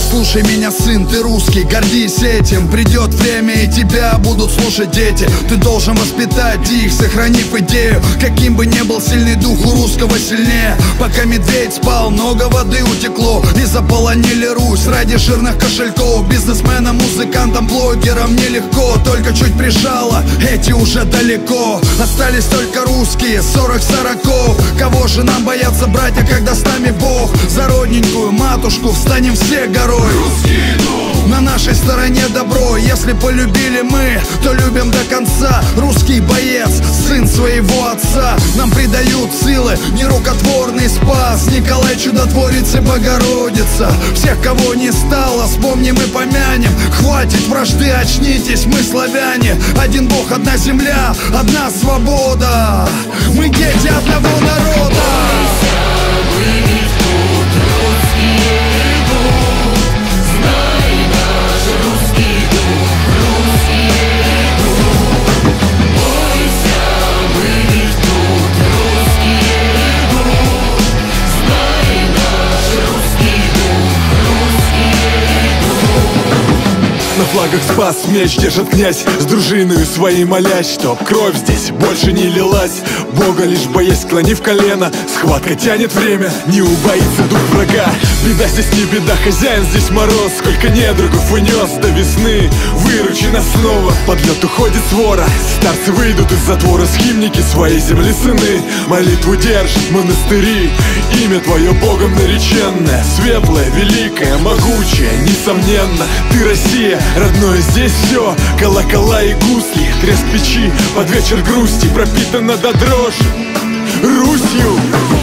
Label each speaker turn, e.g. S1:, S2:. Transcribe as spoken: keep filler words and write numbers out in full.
S1: Послушай меня, сын, ты русский, гордись этим. Придет время, и тебя будут слушать дети. Ты должен воспитать их, сохранив идею. Каким бы ни был сильный дух, у русского сильнее. Пока медведь спал, много воды утекло, и заполонили Русь ради жирных кошельков. Бизнесменам, музыкантам, блогерам нелегко. Только чуть прижало, эти уже далеко. Остались только русские, сорок сороков. Кого же нам бояться, братья, когда с нами Бог? За родненькую матушку встанем все горой. На нашей стороне добро. Если полюбили мы, то любим до конца. Русский боец, сын своего отца. Нам придают силы нерукотворный спас. Николай Чудотворец и Богородица. Всех, кого не стало, вспомним и помянем. Хватит вражды, очнитесь, мы славяне. Один Бог, одна земля, одна свобода. Мы дети одного народа.
S2: На флагах спас меч держит князь, с дружиною своей молясь, чтоб кровь здесь больше не лилась. Бога лишь боясь, склонив колено, схватка тянет время, не убоится дух врага. Беда здесь не беда, хозяин здесь мороз. Сколько недругов унес до весны, выручи нас снова. Под лед уходит свора, старцы выйдут из затвора. Схимники своей земли сыны, молитву держат монастыри. Имя твое Богом нареченное, светлое, великое, могучее, несомненно. Ты Россия, родное здесь все, колокола и гусли, треск печи под вечер грусти пропитана до дрожи Русью.